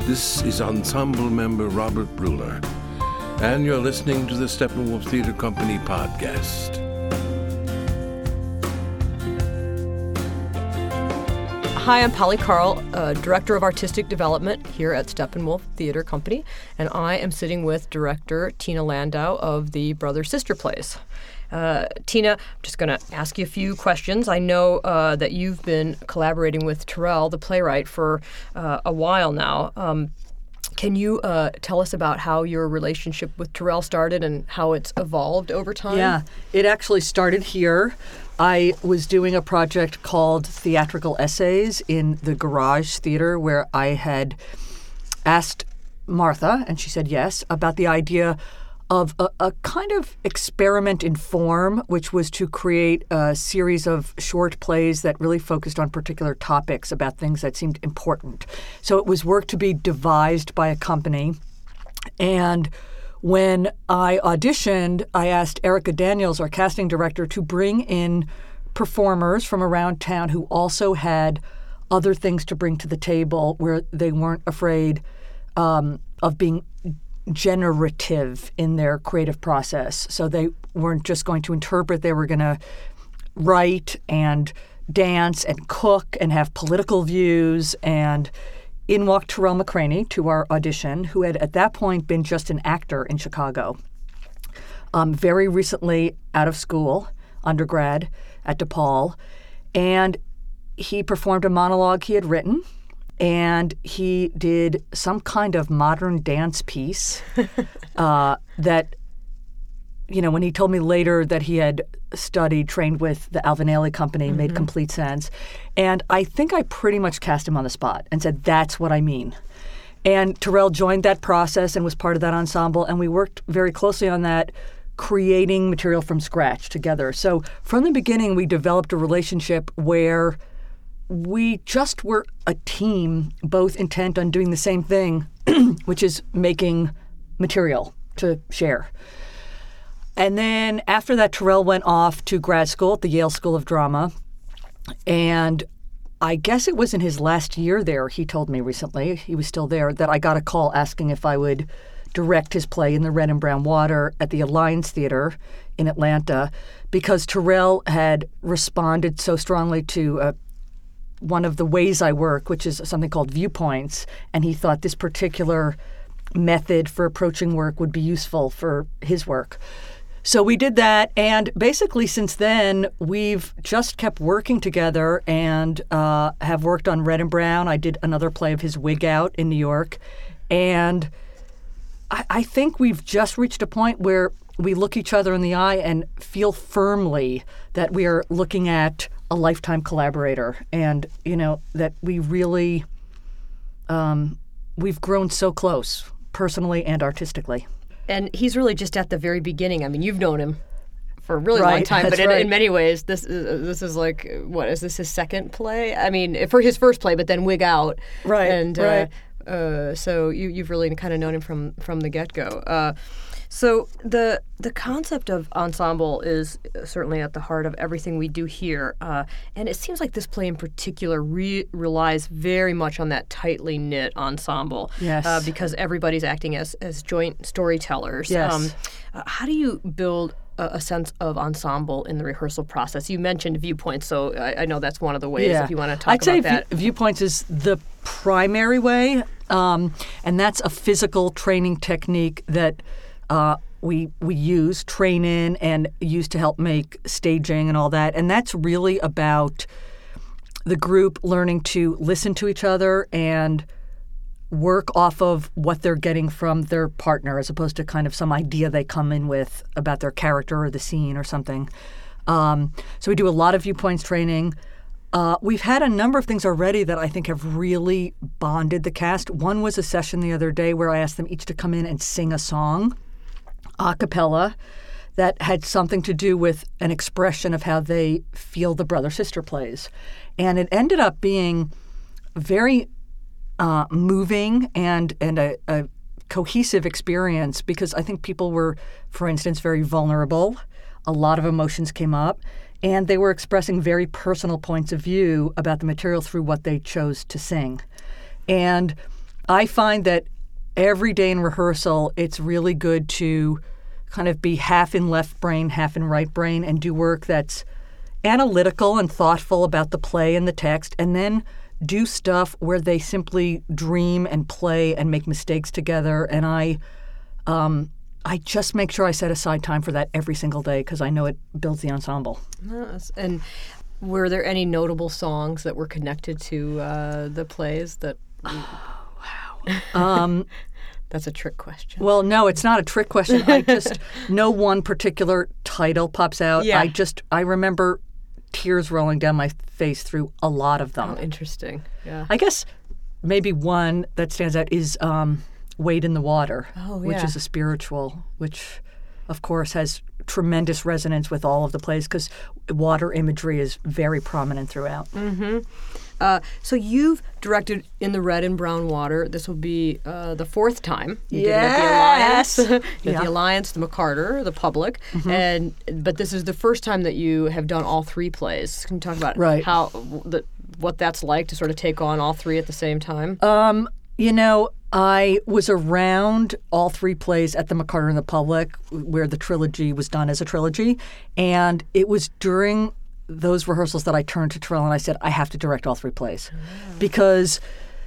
This is ensemble member Robert Bruller, and you're listening to the Steppenwolf Theater Company podcast. Hi, I'm Polly Carl, Director of Artistic Development here at Steppenwolf Theater Company, and I am sitting with Director Tina Landau of the Brother-Sister plays. Tina, I'm just going to ask you a few questions. I know that you've been collaborating with Terrell, the playwright, for a while now. Can you tell us about how your relationship with Terrell started and how it's evolved over time? Yeah, it actually started here. I was doing a project called Theatrical Essays in the Garage Theater where I had asked Martha, and she said yes, about the idea of a kind of experiment in form, which was to create a series of short plays that really focused on particular topics about things that seemed important. So it was work to be devised by a company. And when I auditioned, I asked Erica Daniels, our casting director, to bring in performers from around town who also had other things to bring to the table where they weren't afraid of being generative in their creative process. So they weren't just going to interpret, they were going to write and dance and cook and have political views. And in walked Terrell McCraney to our audition, who had at that point been just an actor in Chicago. Very recently out of school, undergrad at DePaul. And he performed a monologue he had written. And he did some kind of modern dance piece that, you know, when he told me later that he had trained with the Alvin Ailey Company, made complete sense. And I think I pretty much cast him on the spot and said, that's what I mean. And Terrell joined that process and was part of that ensemble. And we worked very closely on that, creating material from scratch together. So from the beginning, we developed a relationship where we just were a team, both intent on doing the same thing, which is making material to share. And then after that, Terrell went off to grad school at the Yale School of Drama. And I guess it was in his last year there, he told me recently, he was still there, that I got a call asking if I would direct his play In the Red and Brown Water at the Alliance Theater in Atlanta, because Terrell had responded so strongly to one of the ways I work, which is something called viewpoints, and he thought this particular method for approaching work would be useful for his work. So we did that, and basically since then, we've just kept working together and have worked on Red and Brown. I did another play of his, Wig Out, in New York, and I think we've just reached a point where we look each other in the eye and feel firmly that we are looking at a lifetime collaborator, and you know that we really we've grown so close personally and artistically. And he's really just at the very beginning. I mean, you've known him for a really Right, long time, but that's right. in many ways, this is like, what is this, his second play? I mean, for his first play, but then Wig Out, Right, And right. So you've really kind of known him from the get-go. So the concept of ensemble is certainly at the heart of everything we do here, and it seems like this play in particular relies very much on that tightly knit ensemble. Yes. Because everybody's acting as joint storytellers. Yes. How do you build a sense of ensemble in the rehearsal process? You mentioned viewpoints, so I know that's one of the ways if you want to talk I'd say about that. viewpoints is the primary way, and that's a physical training technique that we use, train in, and use to help make staging and all that. And that's really about the group learning to listen to each other and work off of what they're getting from their partner, as opposed to kind of some idea they come in with about their character or the scene or something. So we do a lot of viewpoints training. We've had a number of things already that I think have really bonded the cast. One was a session the other day where I asked them each to come in and sing a song a cappella that had something to do with an expression of how they feel the brother-sister plays. And it ended up being very moving and a cohesive experience, because I think people were, for instance, very vulnerable. A lot of emotions came up, and they were expressing very personal points of view about the material through what they chose to sing. And I find that every day in rehearsal, it's really good to kind of be half in left brain, half in right brain, and do work that's analytical and thoughtful about the play and the text, and then do stuff where they simply dream and play and make mistakes together. And I just make sure I set aside time for that every single day because I know it builds the ensemble. Yes. And were there any notable songs that were connected to the plays that... That's a trick question. Well, no, it's not a trick question. I just no one particular title pops out. Yeah. I remember tears rolling down my face through a lot of them. Oh, interesting. Yeah. I guess maybe one that stands out is Wade in the Water, which is a spiritual, which of course has tremendous resonance with all of the plays because water imagery is very prominent throughout. Mm-hmm. So you've directed In the Red and Brown Water. This will be the fourth time. You did it at the Alliance, the Alliance, the McCarter, the Public, but this is the first time that you have done all three plays. Can you talk about what that's like to sort of take on all three at the same time? I was around all three plays at the McCarter and the Public, where the trilogy was done as a trilogy, and it was during those rehearsals that I turned to Terrell and I said, I have to direct all three plays. Because,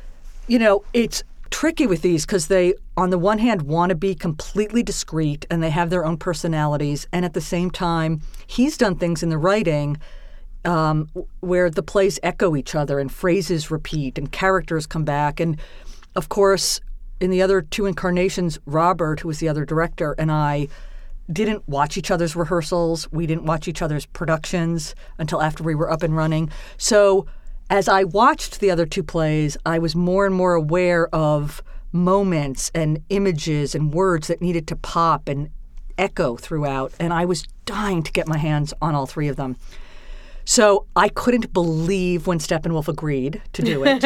it's tricky with these because they, on the one hand, want to be completely discreet and they have their own personalities. And at the same time, he's done things in the writing where the plays echo each other and phrases repeat and characters come back. And, of course, in the other two incarnations, Robert, who was the other director, and I didn't watch each other's rehearsals. We didn't watch each other's productions until after we were up and running. So as I watched the other two plays, I was more and more aware of moments and images and words that needed to pop and echo throughout. And I was dying to get my hands on all three of them. So I couldn't believe when Steppenwolf agreed to do it.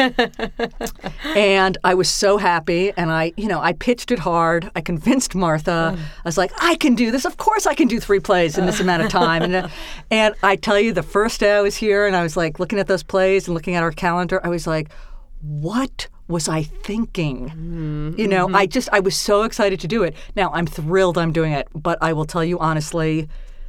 And I was so happy. And I pitched it hard. I convinced Martha. I was like, I can do this. Of course I can do three plays in this amount of time. And I tell you, the first day I was here and I was like looking at those plays and looking at our calendar, I was like, what was I thinking? I was so excited to do it. Now, I'm thrilled I'm doing it. But I will tell you honestly,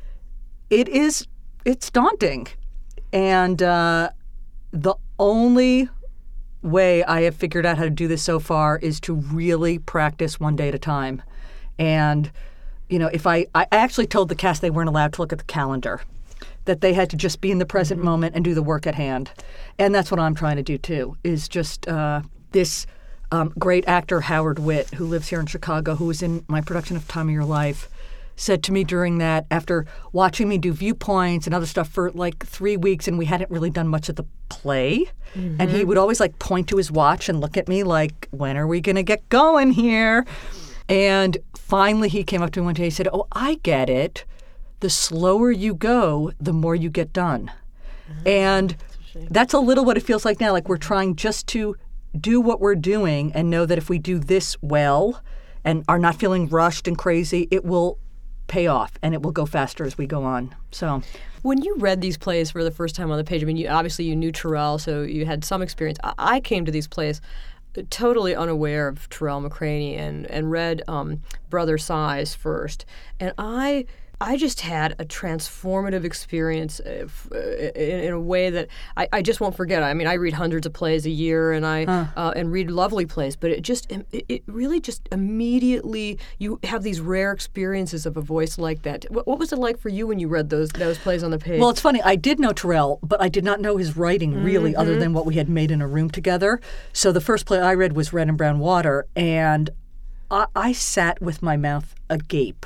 it's daunting. And the only way I have figured out how to do this so far is to really practice one day at a time. And, if I actually told the cast they weren't allowed to look at the calendar, that they had to just be in the present moment and do the work at hand. And that's what I'm trying to do, too, is just this great actor, Howard Witt, who lives here in Chicago, who was in my production of Time of Your Life, said to me during that, after watching me do viewpoints and other stuff for like 3 weeks, and we hadn't really done much of the play, and he would always like point to his watch and look at me like, when are we going to get going here? And finally he came up to me one day and he said, oh, I get it. The slower you go, the more you get done. And that's a little what it feels like now. Like we're trying just to do what we're doing and know that if we do this well and are not feeling rushed and crazy, it will pay off and it will go faster as we go on. So when you read these plays for the first time on the page, I mean, you knew Terrell, so you had some experience. I came to these plays totally unaware of Terrell McCraney and read Brother Size first. And I just had a transformative experience in a way that I just won't forget. I mean, I read hundreds of plays a year, and and read lovely plays, but it really just immediately, you have these rare experiences of a voice like that. What was it like for you when you read those plays on the page? Well, it's funny. I did know Terrell, but I did not know his writing really, other than what we had made in a room together. So the first play I read was Red and Brown Water, and I sat with my mouth agape.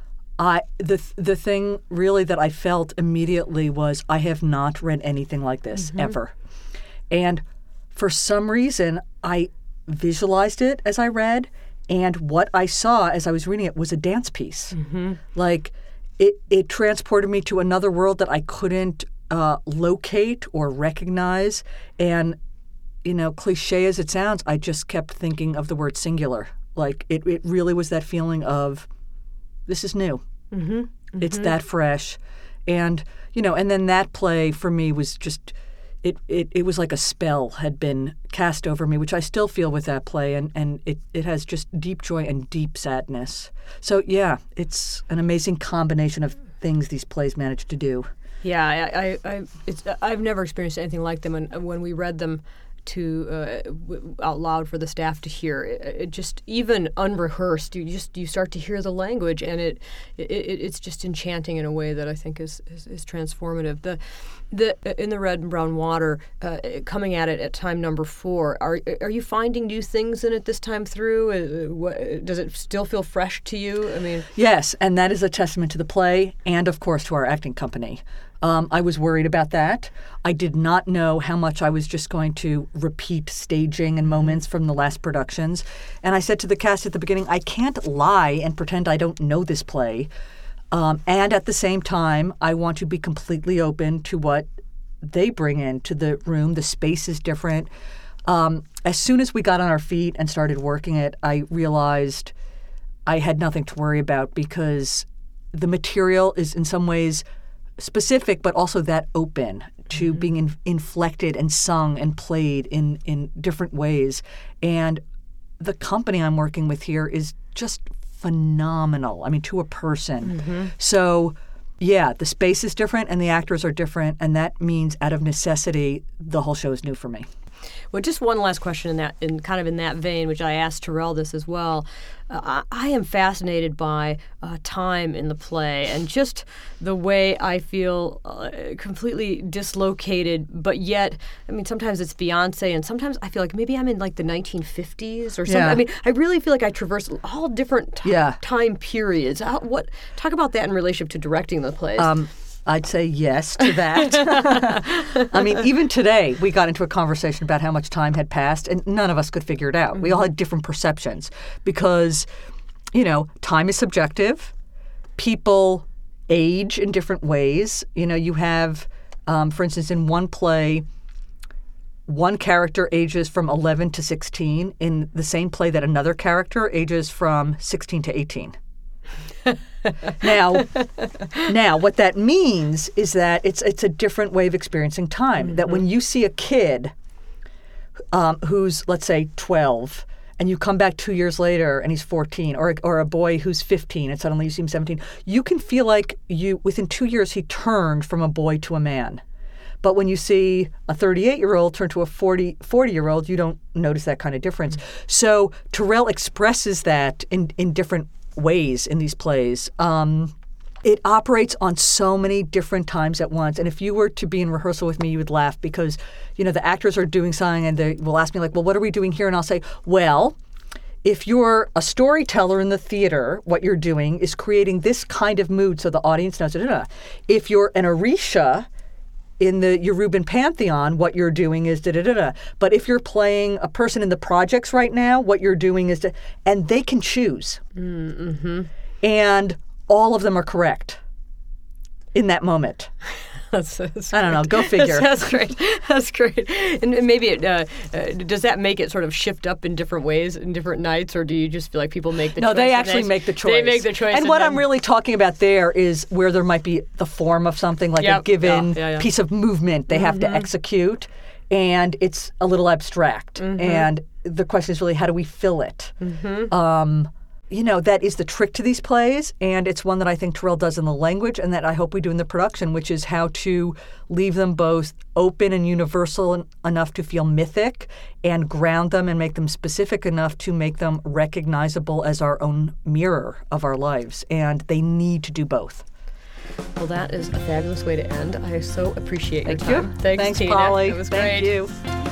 The thing really that I felt immediately was I have not read anything like this ever. And for some reason, I visualized it as I read, and what I saw as I was reading it was a dance piece. Like it transported me to another world that I couldn't locate or recognize. And, cliche as it sounds, I just kept thinking of the word singular. Like it really was that feeling of, this is new. It's that fresh. And, and then that play for me was just, it was like a spell had been cast over me, which I still feel with that play, and it has just deep joy and deep sadness. So yeah, it's an amazing combination of things these plays manage to do. Yeah, I've never experienced anything like them, and when we read them out loud for the staff to hear, it just, even unrehearsed, you start to hear the language, and it's just enchanting in a way that I think is transformative. The In the Red and Brown Water, coming at it at time number 4, are you finding new things in it this time through? Does it still feel fresh to you? I mean, yes, and that is a testament to the play and, of course, to our acting company. I was worried about that. I did not know how much I was just going to repeat staging and moments from the last productions. And I said to the cast at the beginning, I can't lie and pretend I don't know this play. And at the same time, I want to be completely open to what they bring into the room. The space is different. As soon as we got on our feet and started working it, I realized I had nothing to worry about because the material is in some ways specific, but also that open to being inflected and sung and played in different ways. And the company I'm working with here is just phenomenal. I mean, to a person. So, yeah, the space is different and the actors are different, and that means out of necessity, the whole show is new for me. Well, just one last question in that vein, which I asked Terrell this as well. I am fascinated by time in the play and just the way I feel completely dislocated, but yet, I mean, sometimes it's Beyonce, and sometimes I feel like maybe I'm in like the 1950s or something. Yeah. I mean, I really feel like I traverse all different time periods. Talk about that in relationship to directing the plays. I'd say yes to that. I mean, even today, we got into a conversation about how much time had passed, and none of us could figure it out. We all had different perceptions because, time is subjective. People age in different ways. You have, for instance, in one play, one character ages from 11 to 16 in the same play that another character ages from 16 to 18. Now, what that means is that it's a different way of experiencing time. That when you see a kid who's, let's say, 12, and you come back 2 years later and he's 14, or a boy who's 15 and suddenly you see him 17, you can feel like within 2 years he turned from a boy to a man. But when you see a 38-year-old turn to a 40-year-old, you don't notice that kind of difference. So Terrell expresses that in different ways in these plays. It operates on so many different times at once. And if you were to be in rehearsal with me, you would laugh because, the actors are doing something and they will ask me like, well, what are we doing here? And I'll say, well, if you're a storyteller in the theater, what you're doing is creating this kind of mood so the audience knows. If you're an Orisha in the Yoruban pantheon, what you're doing is But if you're playing a person in the projects right now, what you're doing is and they can choose. And all of them are correct in that moment. That's I don't know. Go figure. That's great. That's great. And maybe does that make it sort of shift up in different ways in different nights, or do you just feel like people make the choice? No, they actually make the choice. They make the choice. And what I'm really talking about there is where there might be the form of something, like a given piece of movement they have to execute, and it's a little abstract. And the question is really, how do we fill it? That is the trick to these plays, and it's one that I think Terrell does in the language and that I hope we do in the production, which is how to leave them both open and universal enough to feel mythic and ground them and make them specific enough to make them recognizable as our own mirror of our lives. And they need to do both. Well, that is a fabulous way to end. I so appreciate your time. Thanks, Tina. Polly. It was great. Thank you.